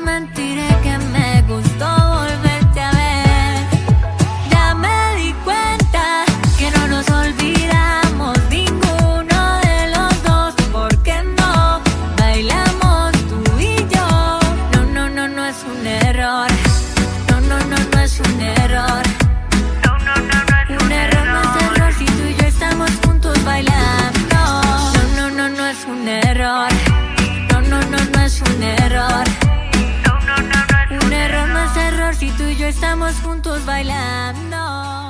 mentiré que me gustó volverte a ver. Ya me di cuenta que no nos olvidamos ninguno de los dos. ¿Por qué no bailamos tú y yo? No, no, no, no es un error. No, no, no, no es un error. Un error no es error si tú y yo estamos juntos bailando. No, no, no, no es un error. No, no, no, no es un error. Un error no es error si tú y yo estamos juntos bailando.